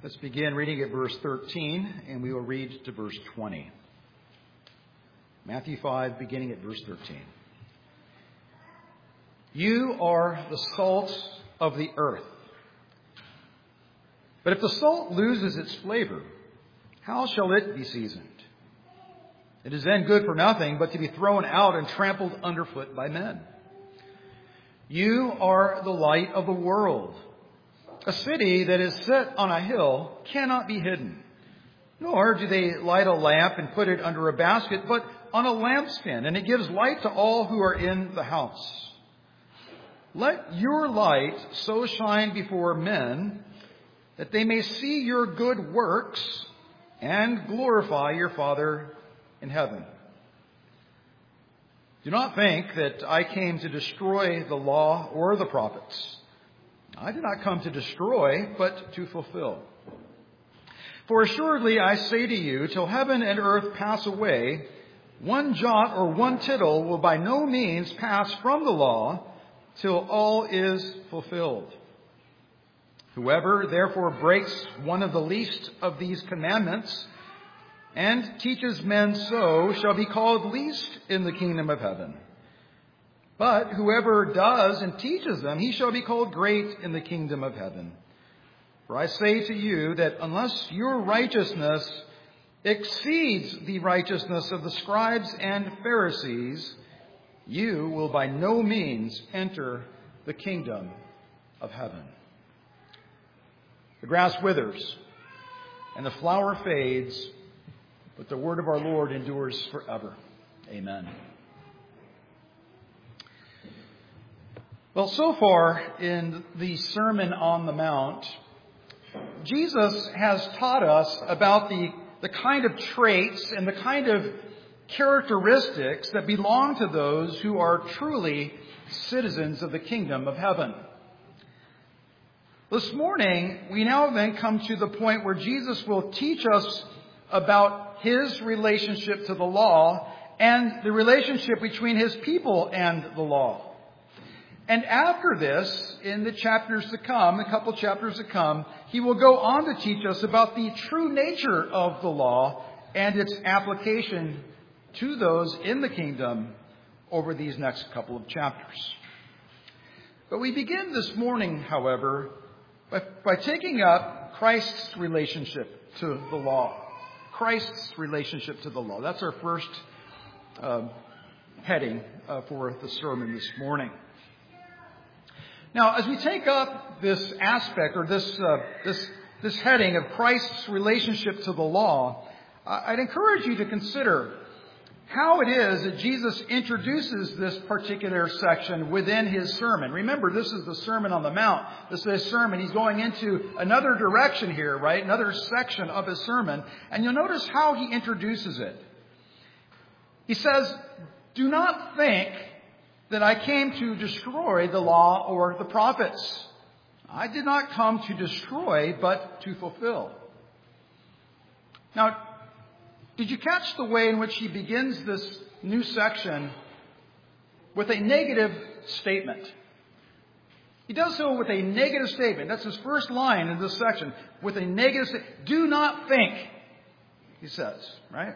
Let's begin reading at verse 13, and we will read to verse 20. Matthew 5, beginning at verse 13. You are the salt of the earth. But if the salt loses its flavor, how shall it be seasoned? It is then good for nothing but to be thrown out and trampled underfoot by men. You are the light of the world. A city that is set on a hill cannot be hidden. Nor do they light a lamp and put it under a basket, but on a lampstand, and it gives light to all who are in the house. Let your light so shine before men that they may see your good works and glorify your Father in heaven. Do not think that I came to destroy the law or the prophets. I did not come to destroy, but to fulfill. For assuredly I say to you, till heaven and earth pass away, one jot or one tittle will by no means pass from the law till all is fulfilled. Whoever therefore breaks one of the least of these commandments and teaches men so shall be called least in the kingdom of heaven. But whoever does and teaches them, he shall be called great in the kingdom of heaven. For I say to you that unless your righteousness exceeds the righteousness of the scribes and Pharisees, you will by no means enter the kingdom of heaven. The grass withers and the flower fades, but the word of our Lord endures forever. Amen. Well, so far in the Sermon on the Mount, Jesus has taught us about the kind of traits and the kind of characteristics that belong to those who are truly citizens of the kingdom of heaven. This morning, we now then come to the point where Jesus will teach us about his relationship to the law and the relationship between his people and the law. And after this, in the chapters to come, a couple chapters to come, he will go on to teach us about the true nature of the law and its application to those in the kingdom over these next couple of chapters. But we begin this morning, however, by taking up Christ's relationship to the law. Christ's relationship to the law. That's our first heading for the sermon this morning. Now, as we take up this aspect or this heading of Christ's relationship to the law, I'd encourage you to consider how it is that Jesus introduces this particular section within his sermon. Remember, this is the Sermon on the Mount. This is his sermon. He's going into another direction here, right? Another section of his sermon. And you'll notice how he introduces it. He says, "Do not think that I came to destroy the law or the prophets. I did not come to destroy, but to fulfill." Now, did you catch the way in which he begins this new section with a negative statement? He does so with a negative statement. That's his first line in this section. With a negative statement. Do not think, he says, right?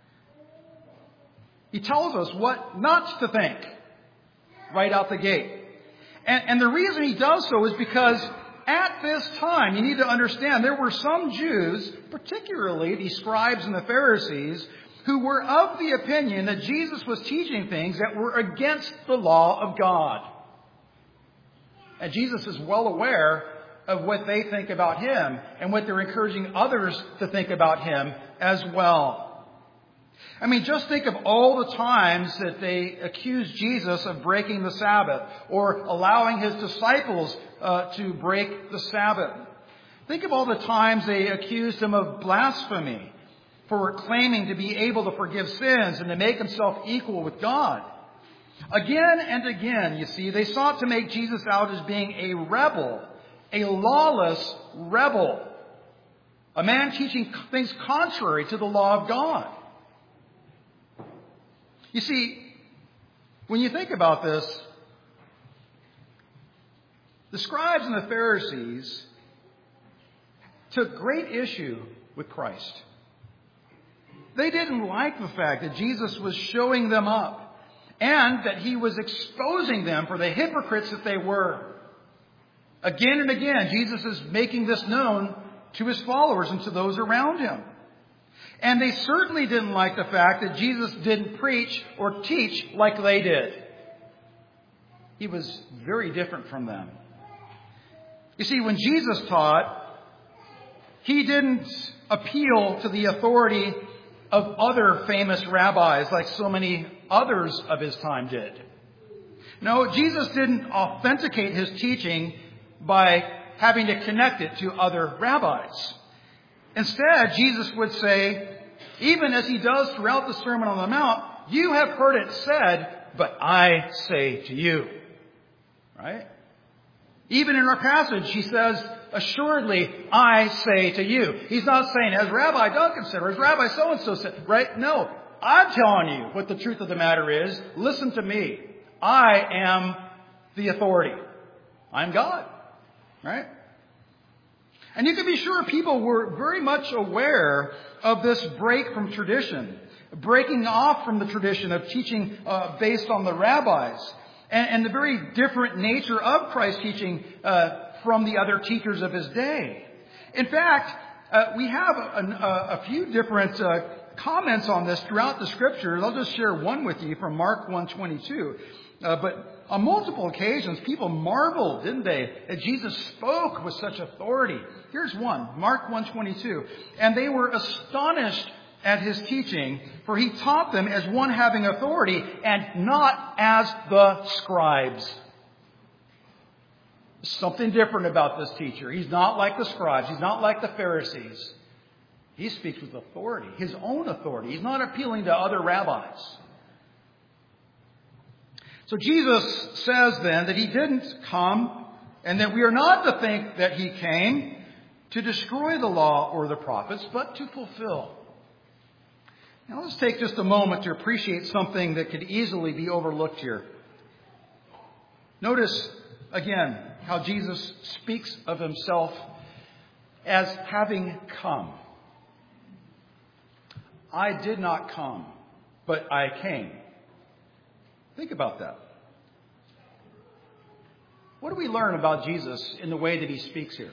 He tells us what not to think right out the gate. And the reason he does so is because at this time, you need to understand, there were some Jews, particularly the scribes and the Pharisees, who were of the opinion that Jesus was teaching things that were against the law of God. And Jesus is well aware of what they think about him and what they're encouraging others to think about him as well. I mean, just think of all the times that they accused Jesus of breaking the Sabbath or allowing his disciples to break the Sabbath. Think of all the times they accused him of blasphemy for claiming to be able to forgive sins and to make himself equal with God. Again and again, you see, they sought to make Jesus out as being a rebel, a lawless rebel, a man teaching things contrary to the law of God. You see, when you think about this, the scribes and the Pharisees took great issue with Christ. They didn't like the fact that Jesus was showing them up and that he was exposing them for the hypocrites that they were. Again and again, Jesus is making this known to his followers and to those around him. And they certainly didn't like the fact that Jesus didn't preach or teach like they did. He was very different from them. You see, when Jesus taught, he didn't appeal to the authority of other famous rabbis like so many others of his time did. No, Jesus didn't authenticate his teaching by having to connect it to other rabbis. Instead, Jesus would say, even as he does throughout the Sermon on the Mount, you have heard it said, but I say to you. Right? Even in our passage, he says, assuredly, I say to you. He's not saying, as Rabbi Duncan said, or as Rabbi so-and-so said. Right? No. I'm telling you what the truth of the matter is. Listen to me. I am the authority. I'm God. Right? And you can be sure people were very much aware of this break from tradition, breaking off from the tradition of teaching based on the rabbis, and the very different nature of Christ's teaching from the other teachers of his day. In fact, we have a few different comments on this throughout the Scriptures. I'll just share one with you from Mark 1:22. But on multiple occasions, people marveled, didn't they, that Jesus spoke with such authority. Here's one, Mark 1:22. And they were astonished at his teaching, for he taught them as one having authority and not as the scribes. Something different about this teacher. He's not like the scribes. He's not like the Pharisees. He speaks with authority, his own authority. He's not appealing to other rabbis. So Jesus says then that he didn't come, and that we are not to think that he came to destroy the law or the prophets, but to fulfill. Now let's take just a moment to appreciate something that could easily be overlooked here. Notice again how Jesus speaks of himself as having come. I did not come, but I came. Think about that. What do we learn about Jesus in the way that he speaks here?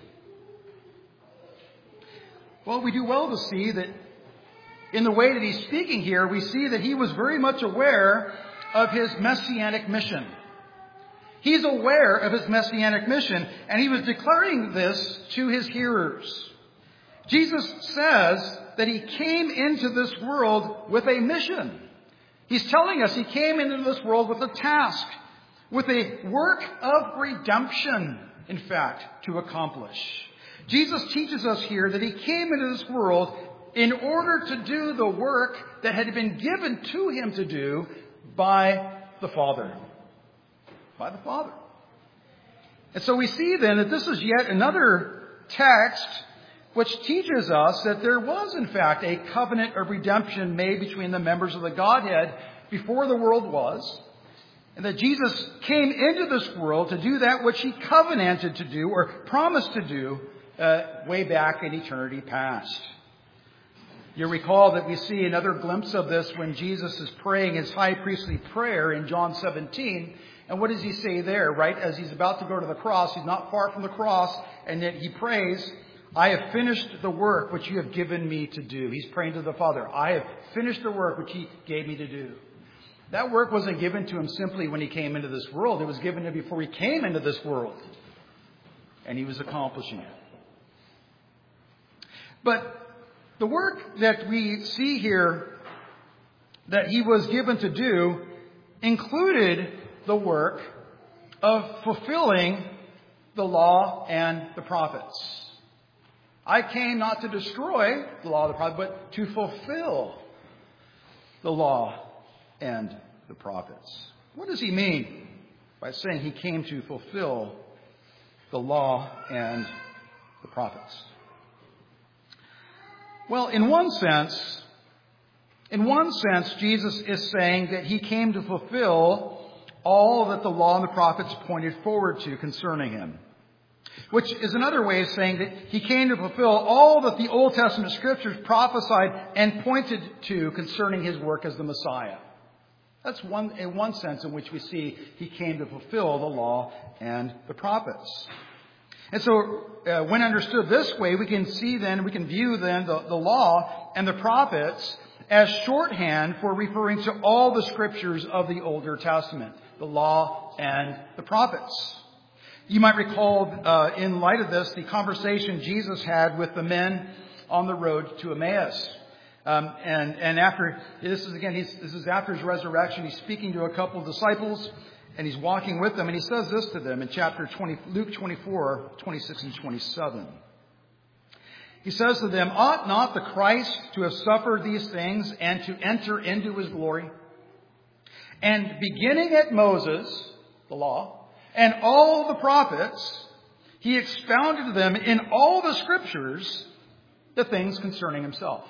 Well, we do well to see that in the way that he's speaking here, we see that he was very much aware of his messianic mission. He's aware of his messianic mission, and he was declaring this to his hearers. Jesus says that he came into this world with a mission. He's telling us he came into this world with a task, with a work of redemption, in fact, to accomplish. Jesus teaches us here that he came into this world in order to do the work that had been given to him to do by the Father. By the Father. And so we see then that this is yet another text which teaches us that there was, in fact, a covenant of redemption made between the members of the Godhead before the world was, and that Jesus came into this world to do that which he covenanted to do or promised to do way back in eternity past. You recall that we see another glimpse of this when Jesus is praying his high priestly prayer in John 17. And what does he say there, right? As he's about to go to the cross, he's not far from the cross, and yet he prays, I have finished the work which you have given me to do. He's praying to the Father. I have finished the work which he gave me to do. That work wasn't given to him simply when he came into this world. It was given to him before he came into this world. And he was accomplishing it. But the work that we see here that he was given to do included the work of fulfilling the law and the prophets. I came not to destroy the law of the prophets, but to fulfill the law and the prophets. What does he mean by saying he came to fulfill the law and the prophets? Well, in one sense, Jesus is saying that he came to fulfill all that the law and the prophets pointed forward to concerning him. which is another way of saying that he came to fulfill all that the Old Testament Scriptures prophesied and pointed to concerning his work as the Messiah. That's one sense in which we see he came to fulfill the law and the prophets. And so when understood this way, we can view the law and the prophets as shorthand for referring to all the Scriptures of the Older Testament, the law and the prophets. You might recall, in light of this, the conversation Jesus had with the men on the road to Emmaus. And after, this is after his resurrection. He's speaking to a couple of disciples, and he's walking with them, and he says this to them in chapter 20, Luke 24, 26 and 27. He says to them, "Ought not the Christ to have suffered these things and to enter into his glory? And beginning at Moses, the law, and all the prophets, he expounded to them in all the Scriptures the things concerning himself."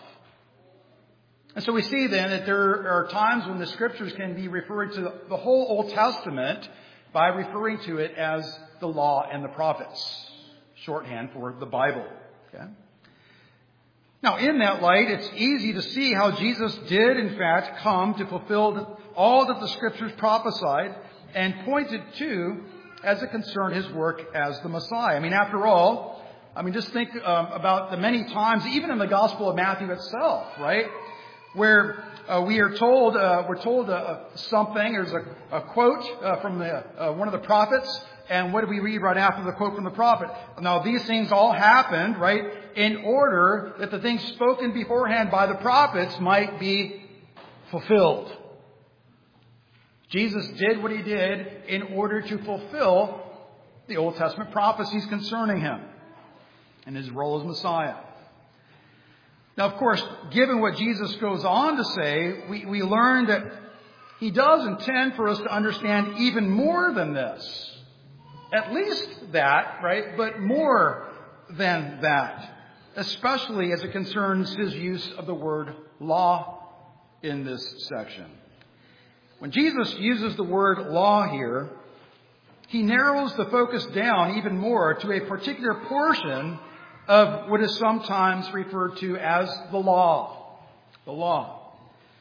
And so we see then that there are times when the Scriptures can be referred to the whole Old Testament by referring to it as the law and the prophets, shorthand for the Bible. Okay? Now, in that light, it's easy to see how Jesus did, in fact, come to fulfill all that the Scriptures prophesied and pointed to as it concerned his work as the Messiah. After all, just think about the many times, even in the Gospel of Matthew itself, right? Where we're told something. There's a quote from one of the prophets, and what do we read right after the quote from the prophet? Now, these things all happened, right, in order that the things spoken beforehand by the prophets might be fulfilled. Jesus did what he did in order to fulfill the Old Testament prophecies concerning him and his role as Messiah. Now, of course, given what Jesus goes on to say, we learn that he does intend for us to understand even more than this. At least that, right? But more than that. Especially as it concerns his use of the word law in this section. When Jesus uses the word law here, he narrows the focus down even more to a particular portion of what is sometimes referred to as the law. The law.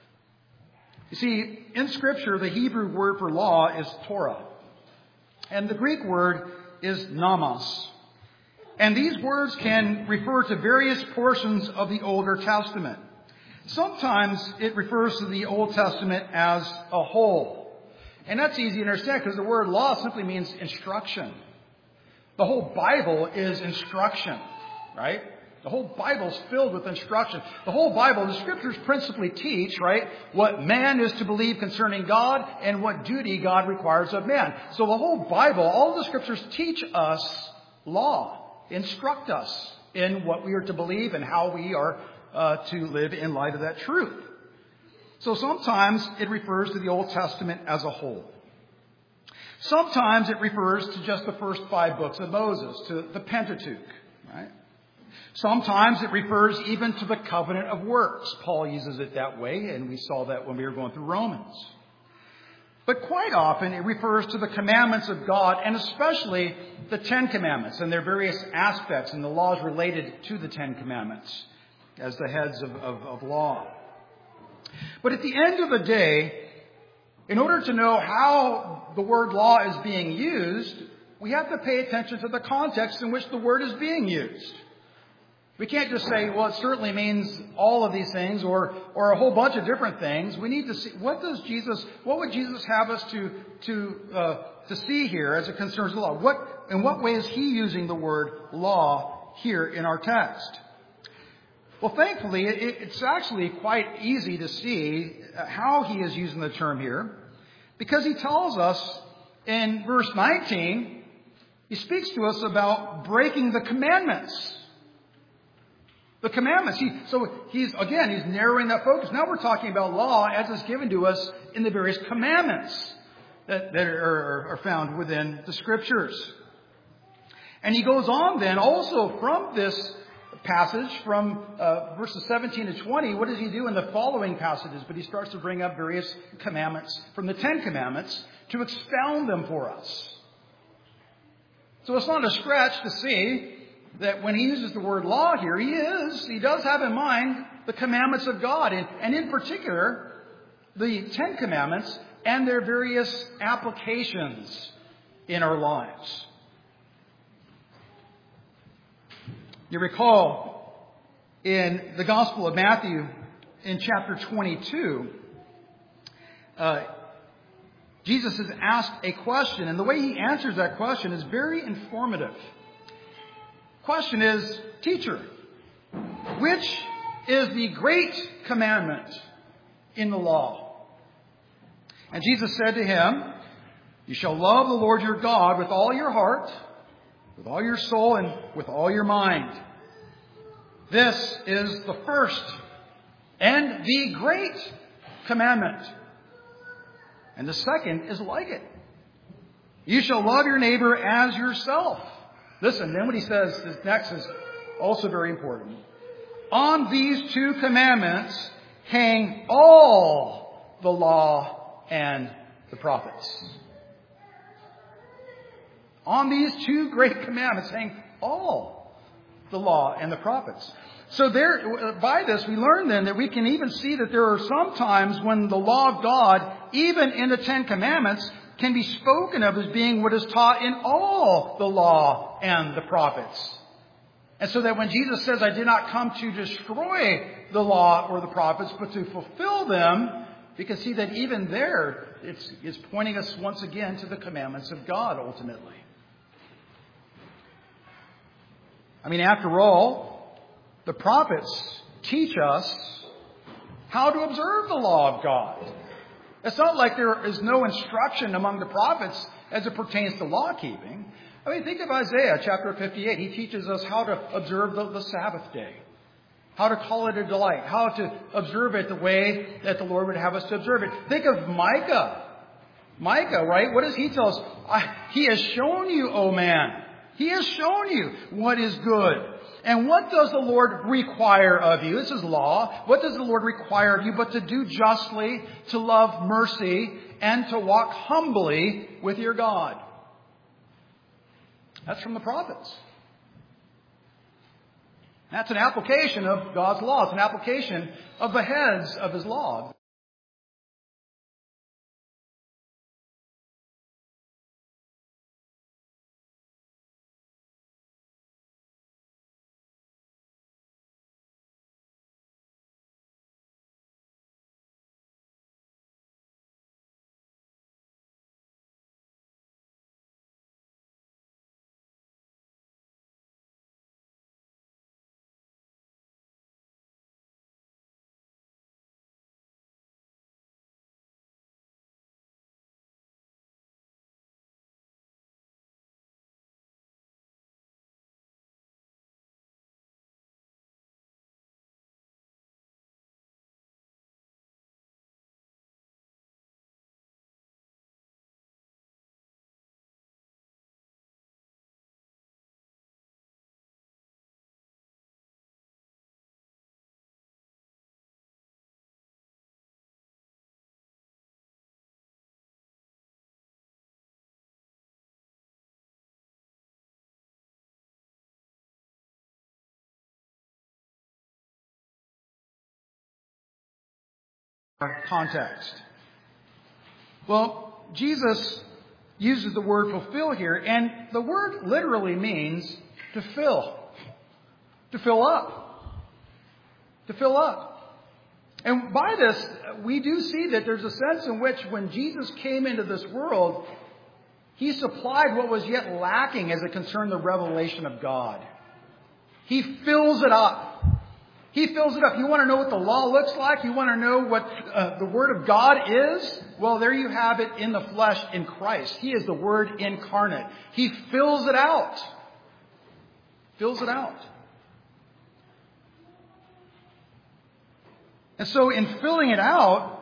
You see, in Scripture, the Hebrew word for law is Torah. And the Greek word is nomos. And these words can refer to various portions of the Older Testament. Sometimes it refers to the Old Testament as a whole. And that's easy to understand because the word law simply means instruction. The whole Bible is instruction. Right? The whole Bible is filled with instruction. The whole Bible, the Scriptures principally teach, right, what man is to believe concerning God and what duty God requires of man. So the whole Bible, all the Scriptures teach us law, instruct us in what we are to believe and how we are to live in light of that truth. So sometimes it refers to the Old Testament as a whole. Sometimes it refers to just the first 5 books of Moses, to the Pentateuch, right? Sometimes it refers even to the covenant of works. Paul uses it that way, and we saw that when we were going through Romans. But quite often it refers to the commandments of God, and especially the 10 Commandments and their various aspects and the laws related to the 10 Commandments as the heads of law. But at the end of the day, in order to know how the word law is being used, we have to pay attention to the context in which the word is being used. We can't just say, well, it certainly means all of these things or a whole bunch of different things. We need to see what would Jesus have us to see here as it concerns the law? In what way is he using the word law here in our text? Well, thankfully, it's actually quite easy to see how he is using the term here, because he tells us in verse 19, he speaks to us about breaking the commandments. The commandments. He's narrowing that focus. Now we're talking about law as it's given to us in the various commandments that are found within the Scriptures. And he goes on then also from this passage, from verses 17 to 20, what does he do in the following passages? But he starts to bring up various commandments from the 10 Commandments to expound them for us. So it's not a stretch to see that when he uses the word law here, he does have in mind the commandments of God, and in particular, the Ten Commandments and their various applications in our lives. You recall in the Gospel of Matthew, in chapter 22, Jesus is asked a question, and the way he answers that question is very informative. Question is, Teacher, which is the great commandment in the law? And Jesus said to him, You shall love the Lord your God with all your heart, with all your soul, and with all your mind. This is the first and the great commandment. And the second is like it. You shall love your neighbor as yourself. Listen, then what he says next is also very important. On these two commandments hang all the law and the prophets. On these two great commandments hang all the law and the prophets. So by this we learn then that we can even see that there are some times when the law of God, even in the Ten Commandments, can be spoken of as being what is taught in all the law and the prophets. And so that when Jesus says, I did not come to destroy the law or the prophets, but to fulfill them, we can see that even there it's pointing us once again to the commandments of God ultimately. I mean, after all, the prophets teach us how to observe the law of God. It's not like there is no instruction among the prophets as it pertains to law keeping. I mean, think of Isaiah chapter 58. He teaches us how to observe the Sabbath day, how to call it a delight, how to observe it the way that the Lord would have us to observe it. Think of Micah. Micah, right? What does he tell us? He has shown you, O man. He has shown you what is good. And what does the Lord require of you? This is law. What does the Lord require of you but to do justly, to love mercy, and to walk humbly with your God? That's from the prophets. That's an application of God's law. It's an application of the heads of His law. Context. Well, Jesus uses the word fulfill here, and the word literally means to fill. To fill up. To fill up. And by this, we do see that there's a sense in which when Jesus came into this world, He supplied what was yet lacking as it concerned the revelation of God. He fills it up. He fills it up. You want to know what the law looks like? You want to know what the Word of God is? Well, there you have it in the flesh in Christ. He is the Word incarnate. He fills it out. Fills it out. And so in filling it out,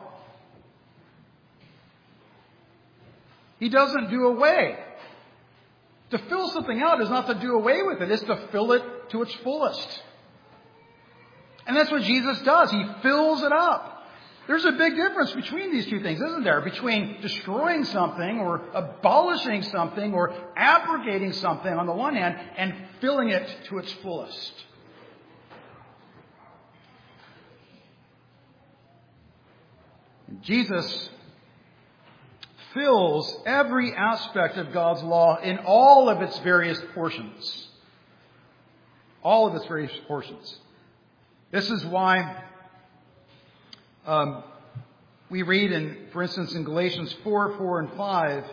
He doesn't do away. To fill something out is not to do away with it. It's to fill it to its fullest. And that's what Jesus does. He fills it up. There's a big difference between these two things, isn't there? Between destroying something or abolishing something or abrogating something on the one hand and filling it to its fullest. Jesus fills every aspect of God's law in all of its various portions. All of its various portions. This is why we read, for instance, in Galatians 4, 4, and 5,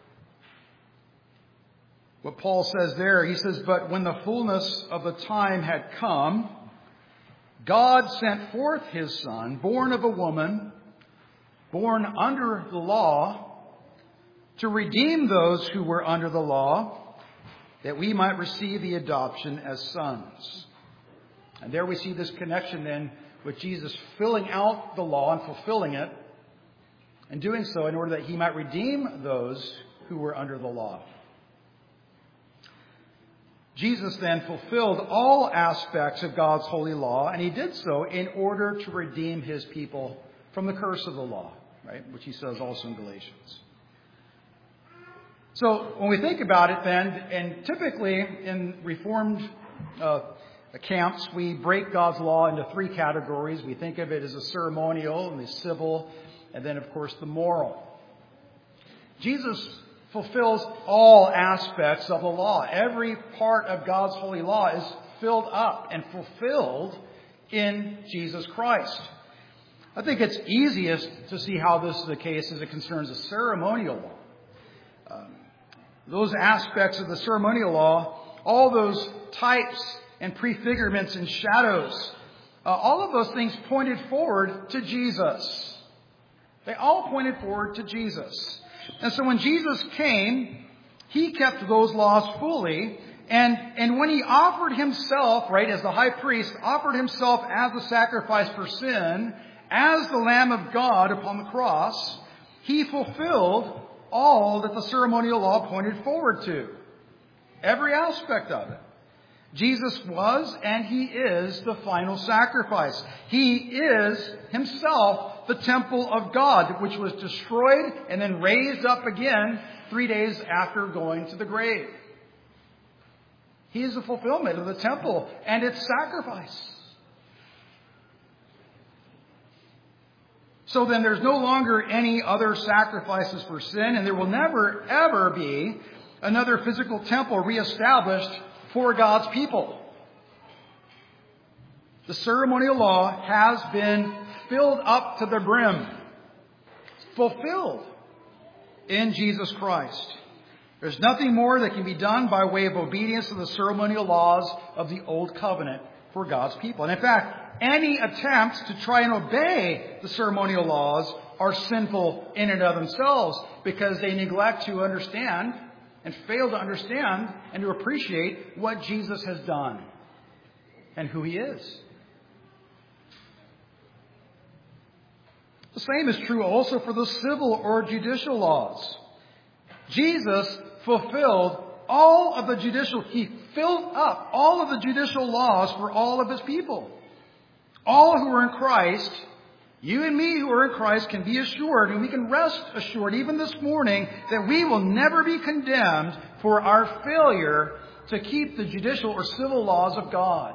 what Paul says there. He says, "But when the fullness of the time had come, God sent forth His Son, born of a woman, born under the law, to redeem those who were under the law, that we might receive the adoption as sons." And there we see this connection then with Jesus filling out the law and fulfilling it, and doing so in order that He might redeem those who were under the law. Jesus then fulfilled all aspects of God's holy law, and He did so in order to redeem His people from the curse of the law, right? Which He says also in Galatians. So when we think about it then, and typically in Reformed camps, we break God's law into three categories. We think of it as the ceremonial and the civil, and then of course the moral. Jesus fulfills all aspects of the law. Every part of God's holy law is filled up and fulfilled in Jesus Christ. I think it's easiest to see how this is the case as it concerns the ceremonial law. Those aspects of the ceremonial law, all those types and prefigurements and shadows, all of those things pointed forward to Jesus. They all pointed forward to Jesus. And so when Jesus came, He kept those laws fully. And when He offered Himself, right, as the high priest, offered Himself as the sacrifice for sin, as the Lamb of God upon the cross, He fulfilled all that the ceremonial law pointed forward to. Every aspect of it. Jesus was and He is the final sacrifice. He is Himself the temple of God, which was destroyed and then raised up again 3 days after going to the grave. He is the fulfillment of the temple and its sacrifice. So then there's no longer any other sacrifices for sin, and there will never, ever be another physical temple reestablished for God's people. The ceremonial law has been filled up to the brim, fulfilled in Jesus Christ. There's nothing more that can be done by way of obedience to the ceremonial laws of the Old Covenant for God's people. And in fact, any attempts to try and obey the ceremonial laws are sinful in and of themselves because they neglect to understand and fail to understand and to appreciate what Jesus has done and who He is. The same is true also for the civil or judicial laws. Jesus fulfilled all of the judicial, He filled up all of the judicial laws for all of His people. All who are in Christ, you and me who are in Christ, can be assured, and we can rest assured even this morning, that we will never be condemned for our failure to keep the judicial or civil laws of God.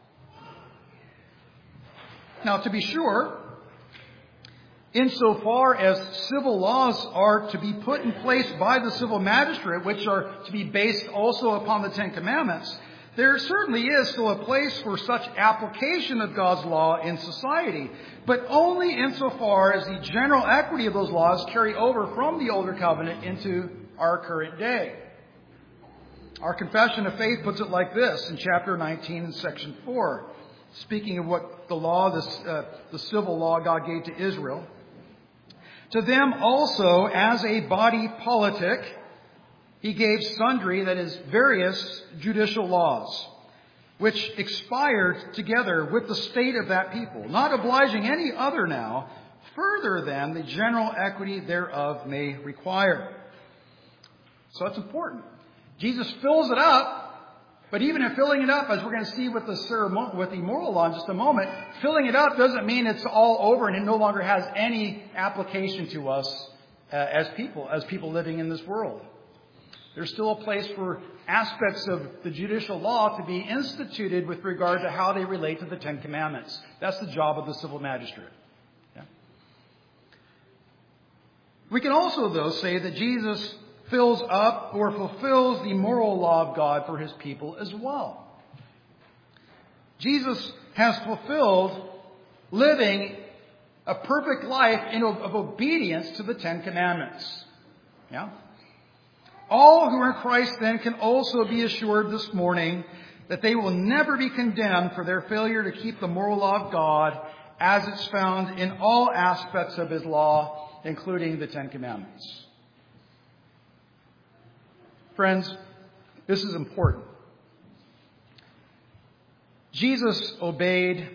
Now, to be sure, insofar as civil laws are to be put in place by the civil magistrate, which are to be based also upon the Ten Commandments, there certainly is still a place for such application of God's law in society, but only insofar as the general equity of those laws carry over from the older covenant into our current day. Our confession of faith puts it like this in chapter 19 and section 4, speaking of what the law, the civil law God gave to Israel. To them also, as a body politic, He gave sundry, that is, various judicial laws, which expired together with the state of that people, not obliging any other now, further than the general equity thereof may require. So that's important. Jesus fills it up, But even in filling it up, as we're going to see with the moral law in just a moment, filling it up doesn't mean it's all over and it no longer has any application to us as people living in this world. There's still a place for aspects of the judicial law to be instituted with regard to how they relate to the Ten Commandments. That's the job of the civil magistrate. Yeah. We can also, though, say that Jesus fills up or fulfills the moral law of God for his people as well. Jesus has fulfilled living a perfect life of obedience to the Ten Commandments. Yeah? All who are in Christ then can also be assured this morning that they will never be condemned for their failure to keep the moral law of God as it's found in all aspects of his law, including the Ten Commandments. Friends, this is important. Jesus obeyed,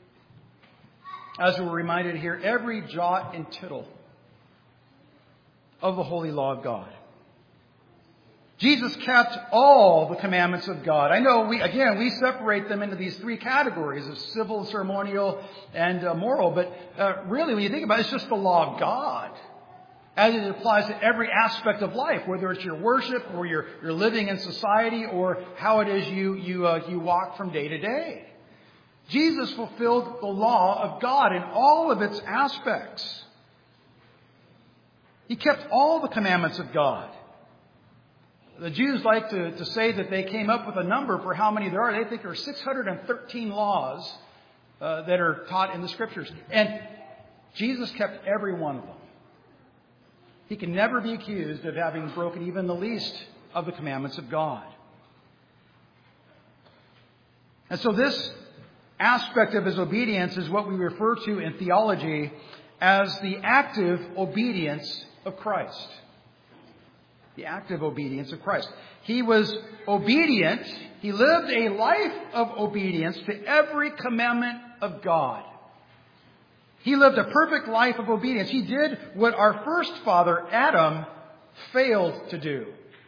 as we're reminded here, every jot and tittle of the holy law of God. Jesus kept all the commandments of God. I know we separate them into these three categories of civil, ceremonial, and moral. But really, when you think about it, it's just the law of God, as it applies to every aspect of life, whether it's your worship or your living in society or how it is you walk from day to day. Jesus fulfilled the law of God in all of its aspects. He kept all the commandments of God. The Jews like to say that they came up with a number for how many there are. They think there are 613 laws that are taught in the Scriptures. And Jesus kept every one of them. He can never be accused of having broken even the least of the commandments of God. And so this aspect of his obedience is what we refer to in theology as the active obedience of Christ. The active obedience of Christ. He was obedient. He lived a life of obedience to every commandment of God. He lived a perfect life of obedience. He did what our first father, Adam, failed to do.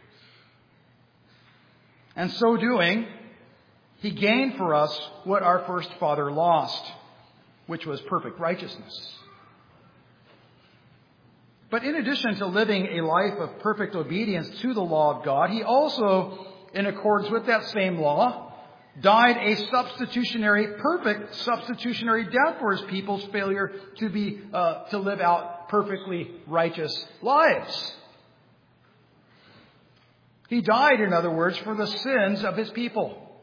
And so doing, he gained for us what our first father lost, which was perfect righteousness. But in addition to living a life of perfect obedience to the law of God, he also, in accordance with that same law, died a perfect substitutionary death for his people's failure to live out perfectly righteous lives. He died, in other words, for the sins of his people.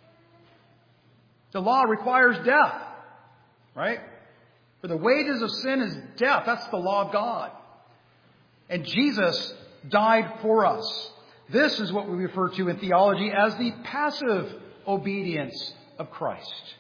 The law requires death, right? For the wages of sin is death. That's the law of God. And Jesus died for us. This is what we refer to in theology as the passive obedience of Christ.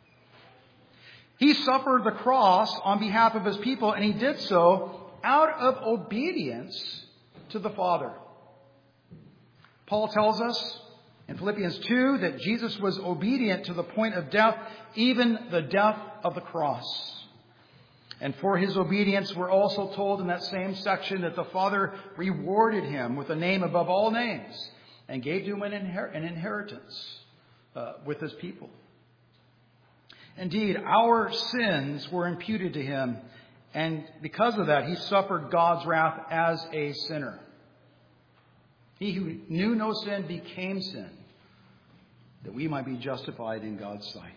He suffered the cross on behalf of his people, and he did so out of obedience to the Father. Paul tells us in Philippians 2 that Jesus was obedient to the point of death, even the death of the cross. And for his obedience, we're also told in that same section that the Father rewarded him with a name above all names and gave to him an inheritance with his people. Indeed, our sins were imputed to him, and because of that, he suffered God's wrath as a sinner. He who knew no sin became sin, that we might be justified in God's sight.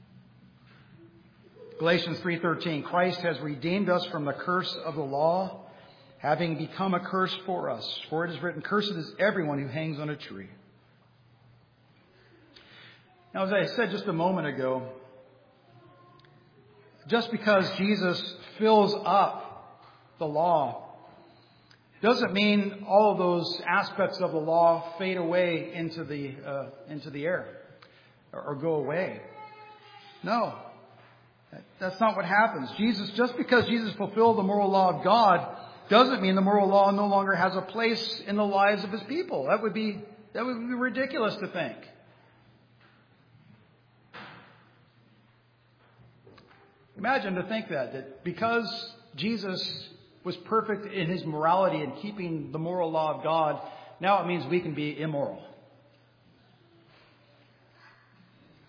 Galatians 3:13, Christ has redeemed us from the curse of the law, having become a curse for us. For it is written, cursed is everyone who hangs on a tree. Now, as I said just a moment ago, just because Jesus fills up the law doesn't mean all of those aspects of the law fade away into the air or go away. No. That's not what happens. Just because Jesus fulfilled the moral law of God doesn't mean the moral law no longer has a place in the lives of his people. That would be ridiculous to think. Imagine to think that because Jesus was perfect in his morality and keeping the moral law of God, now it means we can be immoral.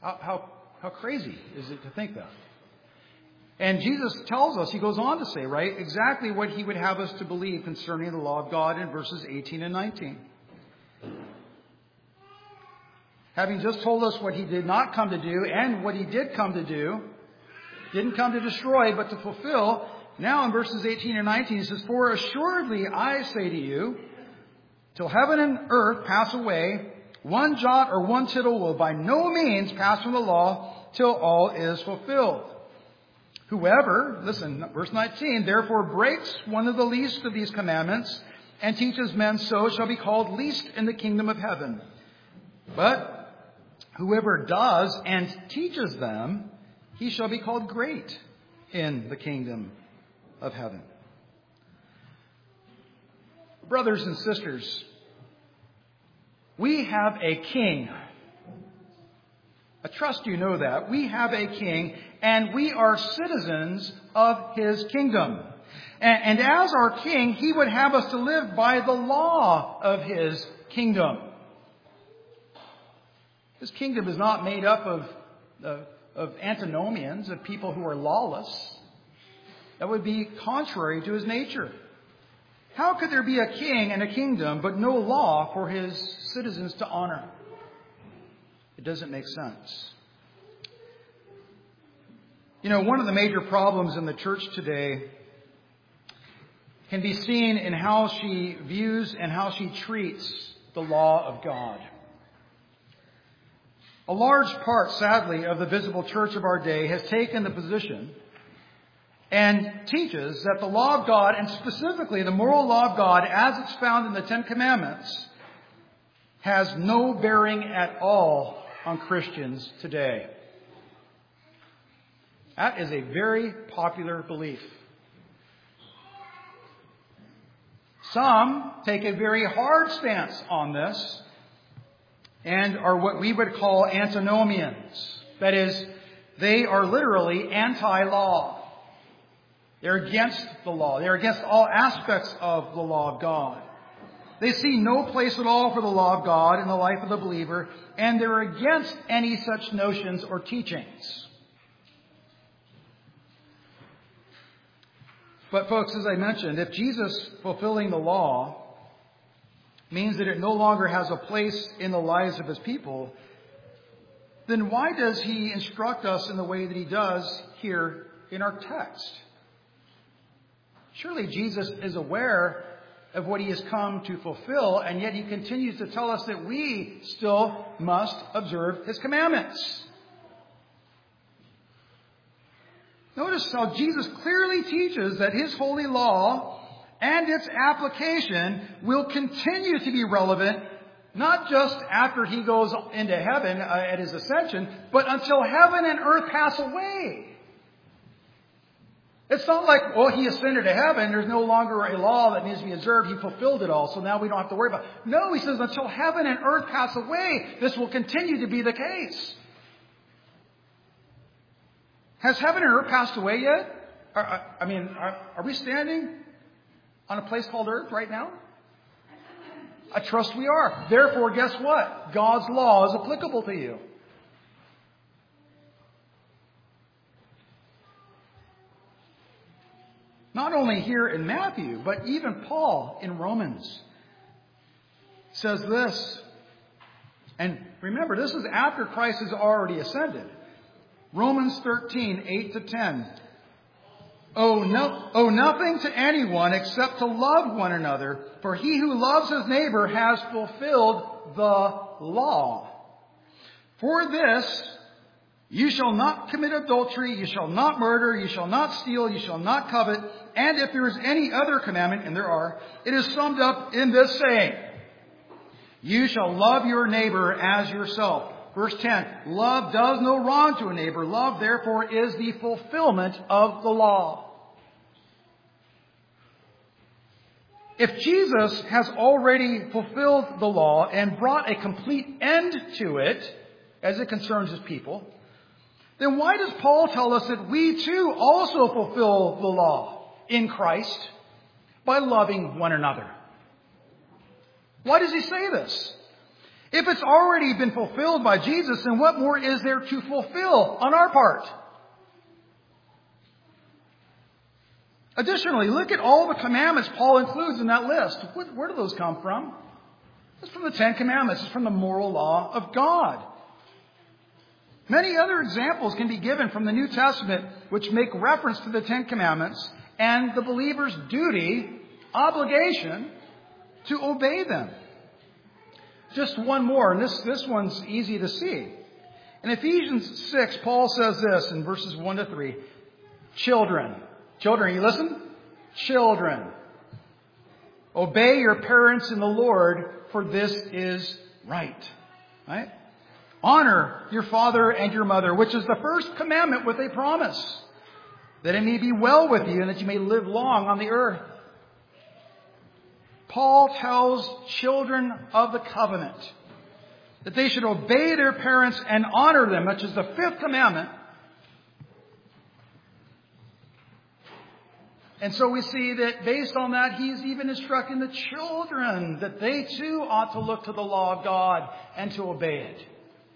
How crazy is it to think that? And Jesus tells us, he goes on to say, right, exactly what he would have us to believe concerning the law of God in verses 18 and 19. Having just told us what he did not come to do and what he did come to do, didn't come to destroy but to fulfill, now in verses 18 and 19 he says, "For assuredly I say to you, till heaven and earth pass away, one jot or one tittle will by no means pass from the law till all is fulfilled. Whoever," listen, verse 19, "therefore breaks one of the least of these commandments and teaches men so shall be called least in the kingdom of heaven. But whoever does and teaches them, he shall be called great in the kingdom of heaven." Brothers and sisters, we have a king. I trust you know that. We have a king, and we are citizens of his kingdom. And as our king, he would have us to live by the law of his kingdom. His kingdom is not made up of antinomians, of people who are lawless. That would be contrary to his nature. How could there be a king and a kingdom but no law for his citizens to honor? It doesn't make sense. You know, one of the major problems in the church today can be seen in how she views and how she treats the law of God. A large part, sadly, of the visible church of our day has taken the position and teaches that the law of God, and specifically the moral law of God as it's found in the Ten Commandments, has no bearing at all on Christians today. That is a very popular belief. Some take a very hard stance on this and are what we would call antinomians. That is, they are literally anti-law. They're against the law. They're against all aspects of the law of God. They see no place at all for the law of God in the life of the believer, and they're against any such notions or teachings. But folks, as I mentioned, if Jesus fulfilling the law means that it no longer has a place in the lives of his people, then why does he instruct us in the way that he does here in our text? Surely Jesus is aware of what he has come to fulfill, and yet he continues to tell us that we still must observe his commandments. Notice how Jesus clearly teaches that his holy law and its application will continue to be relevant, not just after he goes into heaven at his ascension, but until heaven and earth pass away. It's not like, well, he ascended to heaven. There's no longer a law that needs to be observed. He fulfilled it all, so now we don't have to worry about it. No, he says, until heaven and earth pass away, this will continue to be the case. Has heaven and earth passed away yet? Are we standing on a place called earth right now? I trust we are. Therefore, guess what? God's law is applicable to you. Not only here in Matthew, but even Paul in Romans says this. And remember, this is after Christ has already ascended. Romans 13, 8 to 10. Owe nothing to anyone except to love one another, for he who loves his neighbor has fulfilled the law. For this, you shall not commit adultery, you shall not murder, you shall not steal, you shall not covet, and if there is any other commandment, and there are, it is summed up in this saying, you shall love your neighbor as yourself. Verse 10, love does no wrong to a neighbor. Love, therefore, is the fulfillment of the law. If Jesus has already fulfilled the law and brought a complete end to it, as it concerns his people, then why does Paul tell us that we too also fulfill the law in Christ by loving one another? Why does he say this? If it's already been fulfilled by Jesus, then what more is there to fulfill on our part? Additionally, look at all the commandments Paul includes in that list. Where do those come from? It's from the Ten Commandments. It's from the moral law of God. Many other examples can be given from the New Testament which make reference to the Ten Commandments and the believer's duty, obligation, to obey them. Just one more, and this one's easy to see. In Ephesians 6, Paul says this in verses 1 to 3. Children, you listen? Children, obey your parents in the Lord, for this is right. Right? Honor your father and your mother, which is the first commandment with a promise, that it may be well with you and that you may live long on the earth. Paul tells children of the covenant that they should obey their parents and honor them, which is the fifth commandment. And so we see that based on that, he's even instructing the children that they too ought to look to the law of God and to obey it.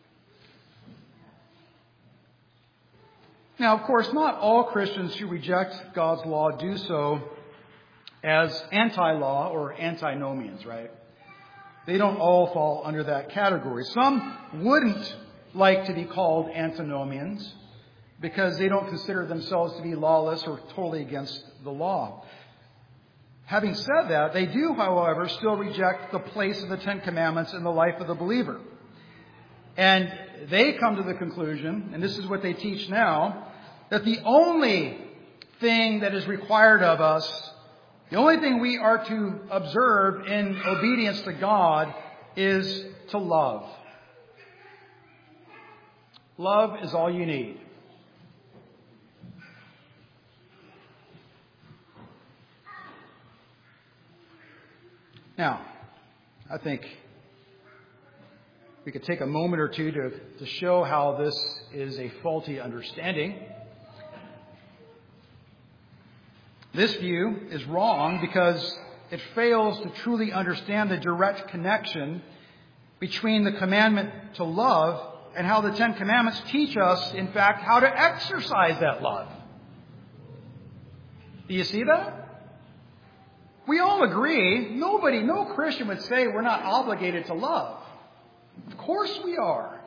Now, of course, not all Christians who reject God's law do so as anti-law or antinomians, right? They don't all fall under that category. Some wouldn't like to be called antinomians because they don't consider themselves to be lawless or totally against the law. Having said that, they do, however, still reject the place of the Ten Commandments in the life of the believer. And they come to the conclusion, and this is what they teach now, that the only thing that is required of us, the only thing we are to observe in obedience to God is to love. Love is all you need. Now, I think we could take a moment or two to show how this is a faulty understanding. This view is wrong because it fails to truly understand the direct connection between the commandment to love and how the Ten Commandments teach us, in fact, how to exercise that love. Do you see that? We all agree, no Christian would say we're not obligated to love. Of course we are.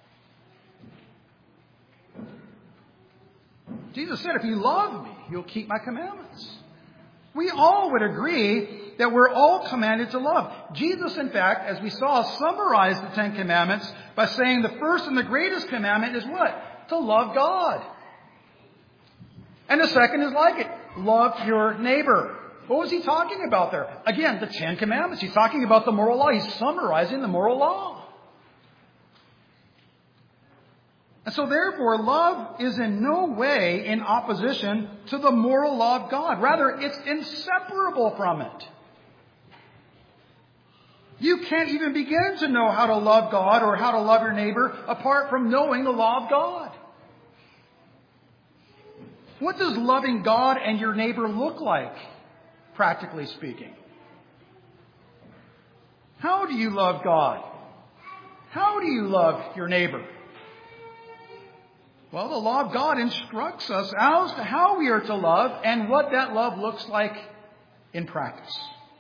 Jesus said, if you love me, you'll keep my commandments. We all would agree that we're all commanded to love. Jesus, in fact, as we saw, summarized the Ten Commandments by saying the first and the greatest commandment is what? To love God. And the second is like it. Love your neighbor. What was he talking about there? Again, the Ten Commandments. He's talking about the moral law. He's summarizing the moral law. And so therefore, love is in no way in opposition to the moral law of God. Rather, it's inseparable from it. You can't even begin to know how to love God or how to love your neighbor apart from knowing the law of God. What does loving God and your neighbor look like, practically speaking? How do you love God? How do you love your neighbor? Well, the law of God instructs us as to how we are to love and what that love looks like in practice.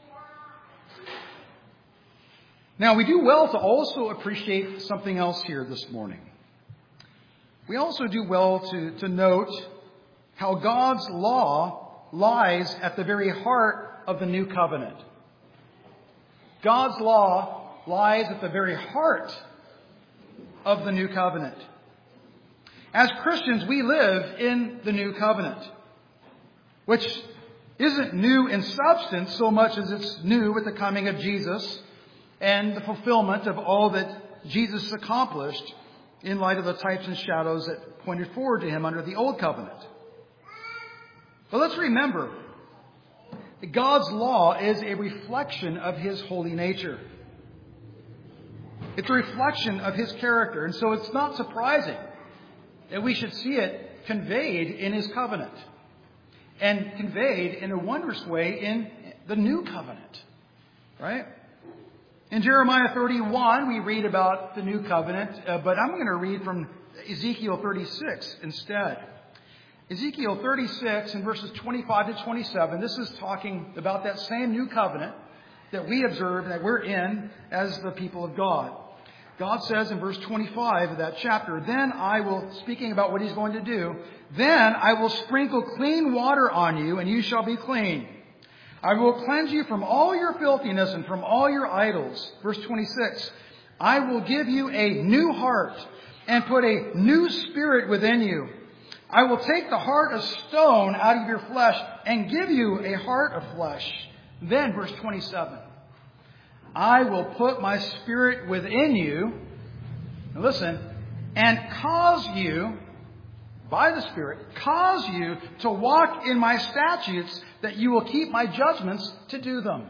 Now, we do well to also appreciate something else here this morning. We also do well to note how God's law lies at the very heart of the new covenant. God's law lies at the very heart of the new covenant. As Christians, we live in the new covenant, which isn't new in substance so much as it's new with the coming of Jesus and the fulfillment of all that Jesus accomplished in light of the types and shadows that pointed forward to him under the old covenant. But let's remember that God's law is a reflection of his holy nature. It's a reflection of his character, and so it's not surprising that we should see it conveyed in his covenant and conveyed in a wondrous way in the new covenant, right? In Jeremiah 31, we read about the new covenant, but I'm going to read from Ezekiel 36 instead. Ezekiel 36 in verses 25 to 27, this is talking about that same new covenant that we observe, that we're in as the people of God. God says in verse 25 of that chapter, then I will, speaking about what He's going to do, then I will sprinkle clean water on you, and you shall be clean. I will cleanse you from all your filthiness and from all your idols. Verse 26, I will give you a new heart and put a new spirit within you. I will take the heart of stone out of your flesh and give you a heart of flesh. Then, verse 27, I will put my spirit within you, now listen, and cause you, by the Spirit, cause you to walk in my statutes, that you will keep my judgments to do them.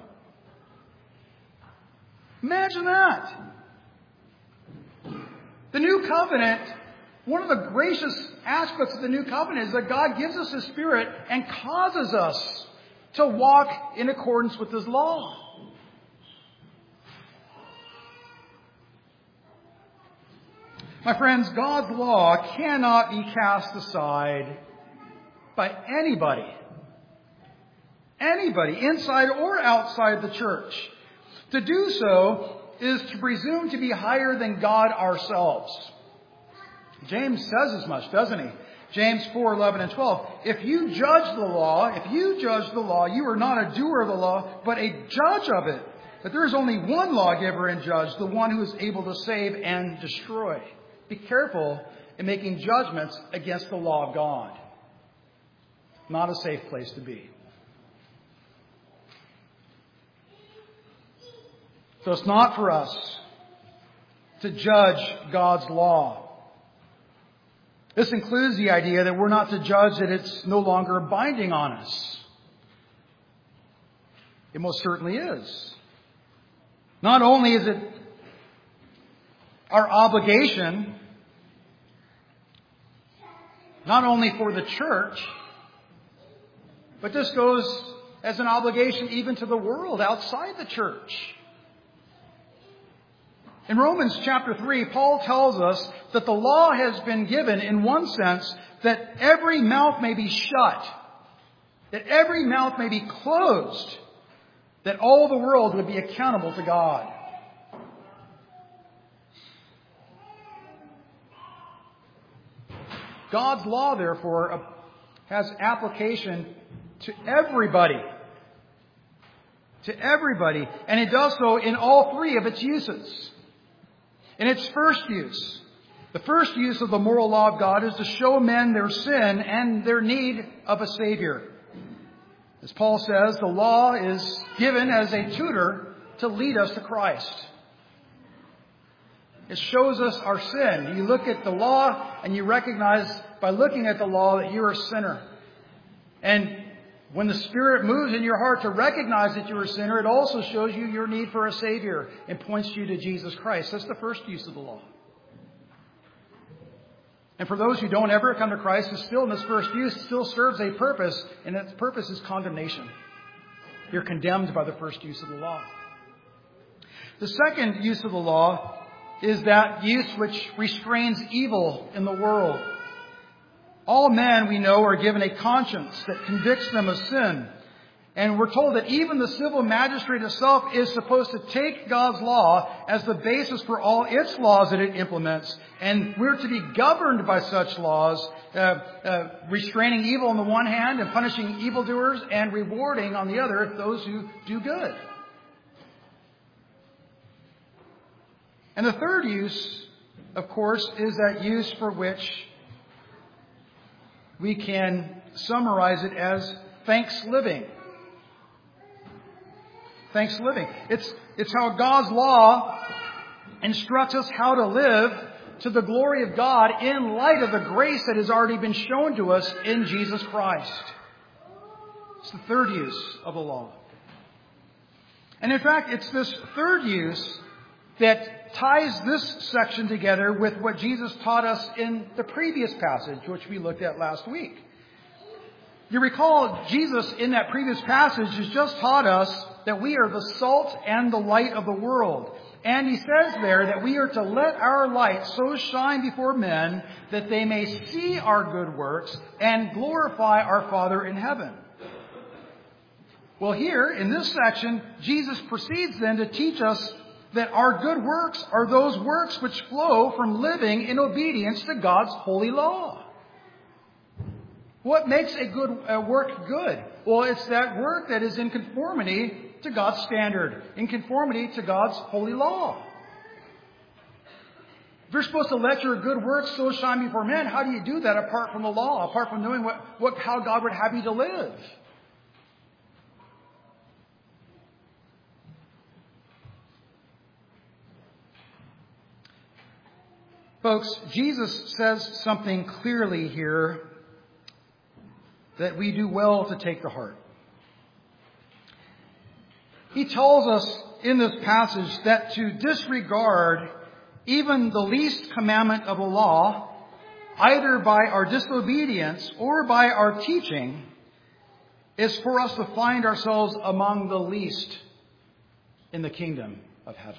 Imagine that. The new covenant, one of the gracious aspects of the new covenant is that God gives us His Spirit and causes us to walk in accordance with His law. My friends, God's law cannot be cast aside by anybody. Anybody, inside or outside the church. To do so is to presume to be higher than God ourselves. James says as much, doesn't he? James 4:11 and 12. If you judge the law, you are not a doer of the law, but a judge of it. But there is only one lawgiver and judge, the one who is able to save and destroy. Be careful in making judgments against the law of God. Not a safe place to be. So it's not for us to judge God's law. This includes the idea that we're not to judge that it's no longer binding on us. It most certainly is. Not only is it our obligation, not only for the church, but this goes as an obligation even to the world outside the church. In Romans chapter 3, Paul tells us that the law has been given in one sense that every mouth may be shut, that every mouth may be closed, that all the world would be accountable to God. God's law, therefore, has application to everybody. To everybody. And it does so in all three of its uses. In its first use, the first use of the moral law of God is to show men their sin and their need of a Savior. As Paul says, the law is given as a tutor to lead us to Christ. It shows us our sin. You look at the law and you recognize by looking at the law that you're a sinner. And when the Spirit moves in your heart to recognize that you're a sinner, it also shows you your need for a Savior and points you to Jesus Christ. That's the first use of the law. And for those who don't ever come to Christ, it's still in this first use, still serves a purpose, and its purpose is condemnation. You're condemned by the first use of the law. The second use of the law is that use which restrains evil in the world. All men, we know, are given a conscience that convicts them of sin. And we're told that even the civil magistrate itself is supposed to take God's law as the basis for all its laws that it implements. And we're to be governed by such laws, restraining evil on the one hand and punishing evildoers and rewarding on the other those who do good. And the third use, of course, is that use for which we can summarize it as thanks living. Thanks living. It's how God's law instructs us how to live to the glory of God in light of the grace that has already been shown to us in Jesus Christ. It's the third use of the law. And in fact, it's this third use that ties this section together with what Jesus taught us in the previous passage, which we looked at last week. You recall, Jesus in that previous passage has just taught us that we are the salt and the light of the world. And he says there that we are to let our light so shine before men that they may see our good works and glorify our Father in heaven. Well, here in this section, Jesus proceeds then to teach us that our good works are those works which flow from living in obedience to God's holy law. What makes a good work good? Well, it's that work that is in conformity to God's standard, in conformity to God's holy law. If you're supposed to let your good works so shine before men, how do you do that apart from the law, apart from knowing how God would have you to live? Folks, Jesus says something clearly here that we do well to take to heart. He tells us in this passage that to disregard even the least commandment of the law, either by our disobedience or by our teaching, is for us to find ourselves among the least in the kingdom of heaven.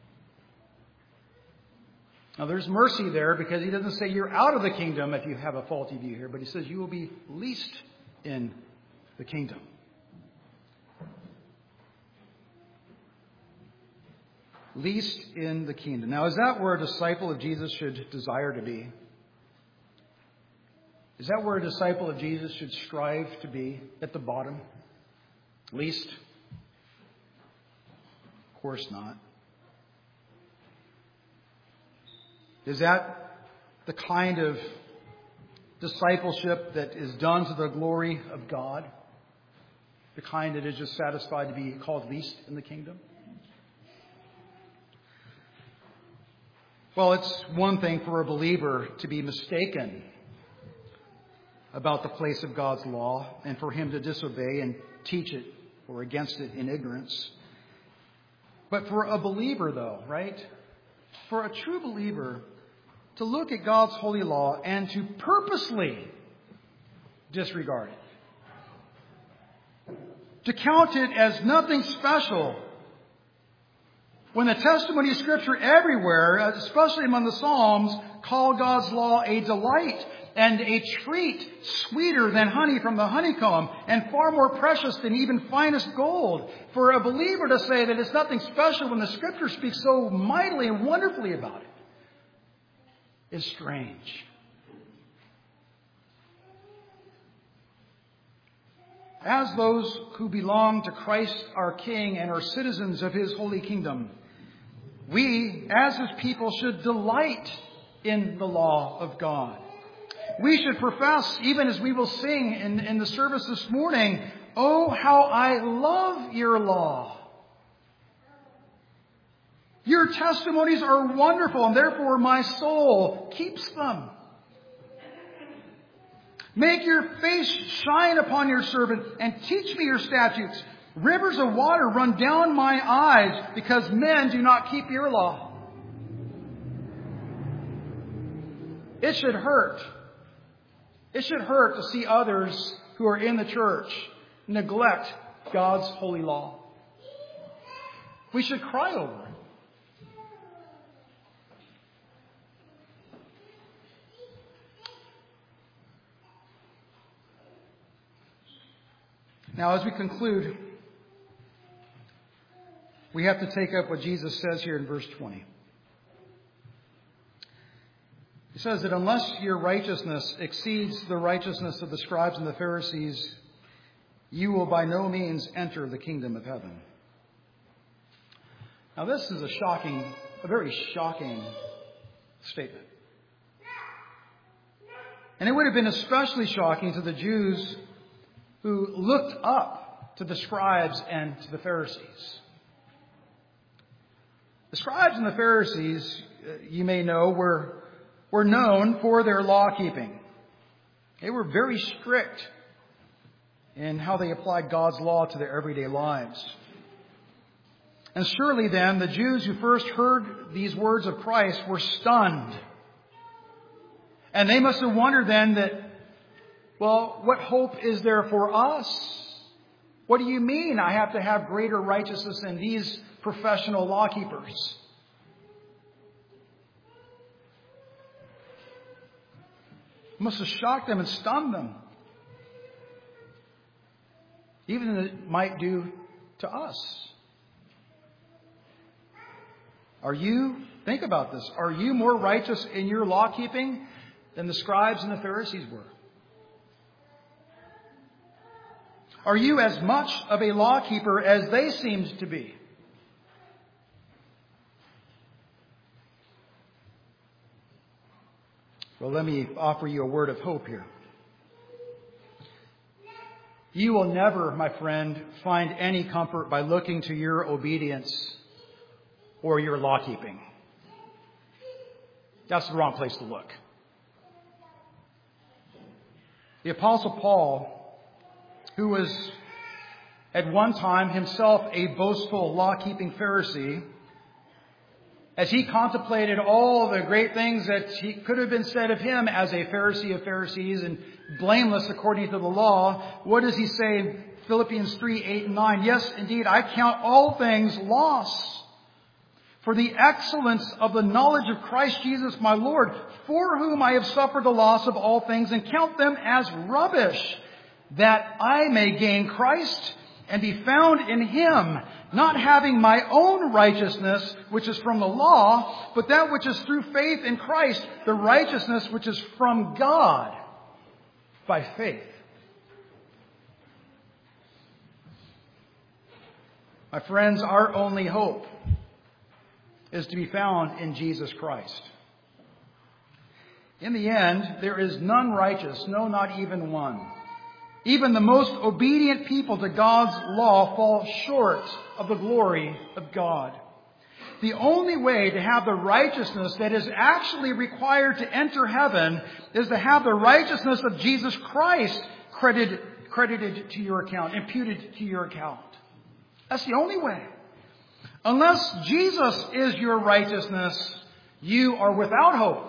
Now, there's mercy there because he doesn't say you're out of the kingdom if you have a faulty view here, but he says you will be least in the kingdom. Least in the kingdom. Now, is that where a disciple of Jesus should desire to be? Is that where a disciple of Jesus should strive to be? At the bottom? Least? Of course not. Is that the kind of discipleship that is done to the glory of God? The kind that is just satisfied to be called least in the kingdom? Well, it's one thing for a believer to be mistaken about the place of God's law and for him to disobey and teach it or against it in ignorance. But for a believer, though, right? For a true believer, to look at God's holy law and to purposely disregard it. To count it as nothing special. When the testimony of Scripture everywhere, especially among the Psalms, call God's law a delight and a treat sweeter than honey from the honeycomb and far more precious than even finest gold. For a believer to say that it's nothing special when the Scripture speaks so mightily and wonderfully about it is strange. As those who belong to Christ our King and are citizens of His holy kingdom, we, as His people, should delight in the law of God. We should profess, even as we will sing in the service this morning, "Oh, how I love your law. Your testimonies are wonderful, and therefore my soul keeps them. Make your face shine upon your servant, and teach me your statutes. Rivers of water run down my eyes, because men do not keep your law." It should hurt. It should hurt to see others who are in the church neglect God's holy law. We should cry over it. Now, as we conclude, we have to take up what Jesus says here in verse 20. He says that unless your righteousness exceeds the righteousness of the scribes and the Pharisees, you will by no means enter the kingdom of heaven. Now, this is a very shocking statement. And it would have been especially shocking to the Jews who looked up to the scribes and to the Pharisees. The scribes and the Pharisees, you may know, were known for their law keeping. They were very strict in how they applied God's law to their everyday lives. And surely then, the Jews who first heard these words of Christ were stunned. And they must have wondered then that, well, what hope is there for us? What do you mean I have to have greater righteousness than these professional law keepers? It must have shocked them and stunned them. Even as it might do to us. Think about this, are you more righteous in your law keeping than the scribes and the Pharisees were? Are you as much of a law keeper as they seemed to be? Well, let me offer you a word of hope here. You will never, my friend, find any comfort by looking to your obedience or your law keeping. That's the wrong place to look. The Apostle Paul, who was at one time himself a boastful law-keeping Pharisee, as he contemplated all the great things that could have been said of him as a Pharisee of Pharisees and blameless according to the law, what does he say in Philippians 3, 8 and 9? Yes, indeed, I count all things loss for the excellence of the knowledge of Christ Jesus my Lord, for whom I have suffered the loss of all things and count them as rubbish, that I may gain Christ and be found in Him, not having my own righteousness, which is from the law, but that which is through faith in Christ, the righteousness which is from God by faith. My friends, our only hope is to be found in Jesus Christ. In the end, there is none righteous, no, not even one. Even the most obedient people to God's law fall short of the glory of God. The only way to have the righteousness that is actually required to enter heaven is to have the righteousness of Jesus Christ credited to your account, imputed to your account. That's the only way. Unless Jesus is your righteousness, you are without hope.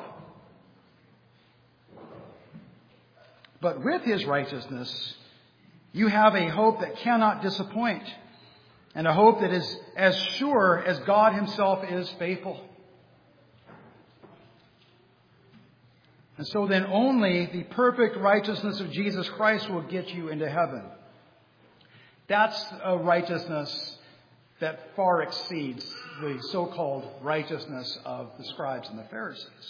But with His righteousness, you have a hope that cannot disappoint, and a hope that is as sure as God Himself is faithful. And so then only the perfect righteousness of Jesus Christ will get you into heaven. That's a righteousness that far exceeds the so-called righteousness of the scribes and the Pharisees.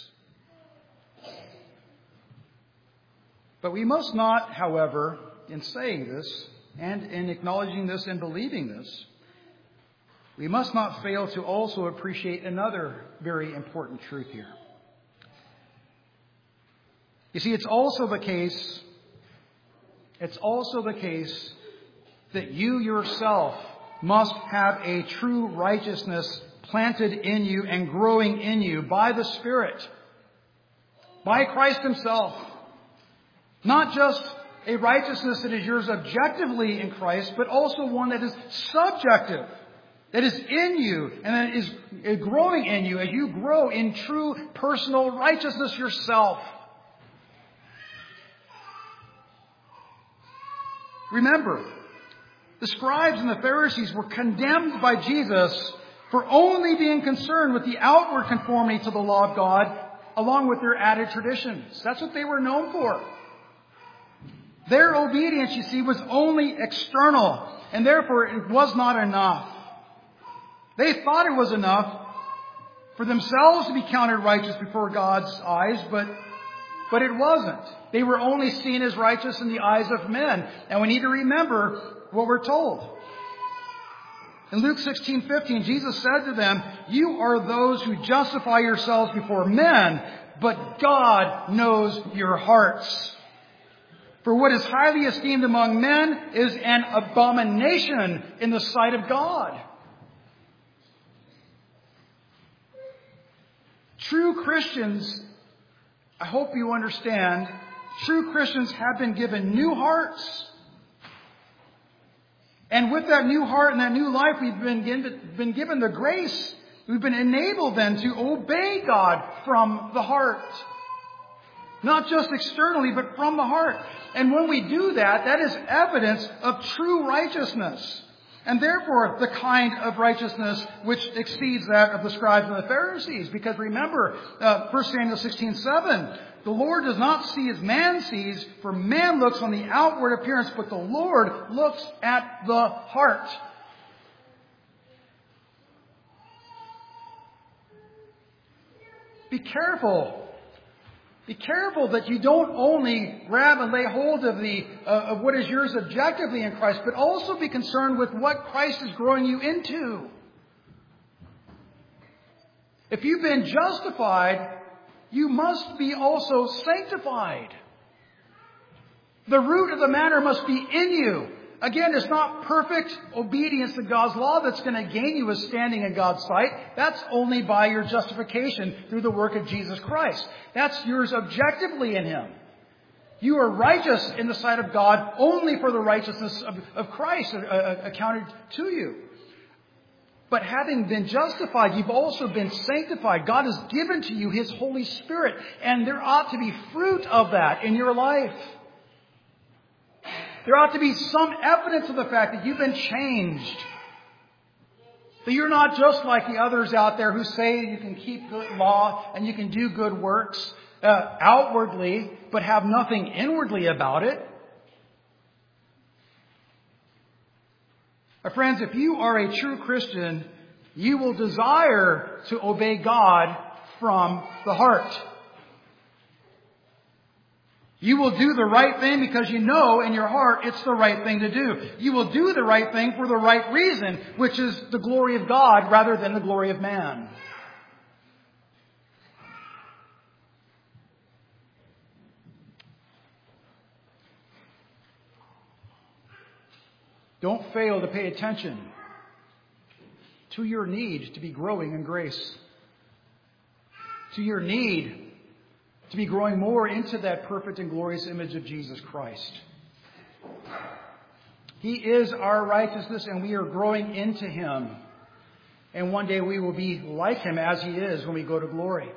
But we must not, however, in saying this and in acknowledging this and believing this, we must not fail to also appreciate another very important truth here. You see, it's also the case that you yourself must have a true righteousness planted in you and growing in you by the Spirit, by Christ Himself. Not just a righteousness that is yours objectively in Christ, but also one that is subjective, that is in you and that is growing in you as you grow in true personal righteousness yourself. Remember, the scribes and the Pharisees were condemned by Jesus for only being concerned with the outward conformity to the law of God along with their added traditions. That's what they were known for. Their obedience, you see, was only external, and therefore it was not enough. They thought it was enough for themselves to be counted righteous before God's eyes, but it wasn't. They were only seen as righteous in the eyes of men. And we need to remember what we're told. In Luke 16:15, Jesus said to them, "You are those who justify yourselves before men, but God knows your hearts. For what is highly esteemed among men is an abomination in the sight of God." True Christians, I hope you understand, true Christians have been given new hearts. And with that new heart and that new life, we've been given the grace. We've been enabled then to obey God from the heart. Not just externally, but from the heart. And when we do that, that is evidence of true righteousness. And therefore, the kind of righteousness which exceeds that of the scribes and the Pharisees. Because remember, 1 Samuel 16:7, the Lord does not see as man sees, for man looks on the outward appearance, but the Lord looks at the heart. Be careful. Be careful that you don't only grab and lay hold of what is yours objectively in Christ, but also be concerned with what Christ is growing you into. If you've been justified, you must be also sanctified. The root of the matter must be in you. Again, it's not perfect obedience to God's law that's going to gain you a standing in God's sight. That's only by your justification through the work of Jesus Christ. That's yours objectively in Him. You are righteous in the sight of God only for the righteousness of Christ accounted to you. But having been justified, you've also been sanctified. God has given to you His Holy Spirit, and there ought to be fruit of that in your life. There ought to be some evidence of the fact that you've been changed. That you're not just like the others out there who say you can keep good law and you can do good works outwardly, but have nothing inwardly about it. My friends, if you are a true Christian, you will desire to obey God from the heart. You will do the right thing because you know in your heart it's the right thing to do. You will do the right thing for the right reason, which is the glory of God rather than the glory of man. Don't fail to pay attention to your need to be growing in grace. To your need to be growing more into that perfect and glorious image of Jesus Christ. He is our righteousness, and we are growing into Him. And one day we will be like Him as He is when we go to glory.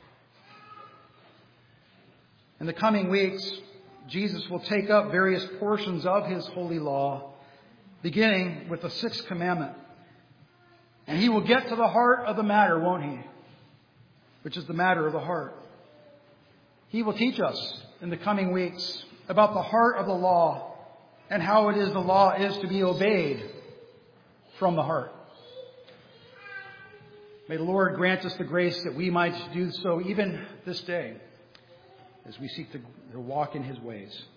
In the coming weeks, Jesus will take up various portions of His holy law, beginning with the sixth commandment. And He will get to the heart of the matter, won't He? Which is the matter of the heart. He will teach us in the coming weeks about the heart of the law and how it is the law is to be obeyed from the heart. May the Lord grant us the grace that we might do so even this day as we seek to walk in His ways.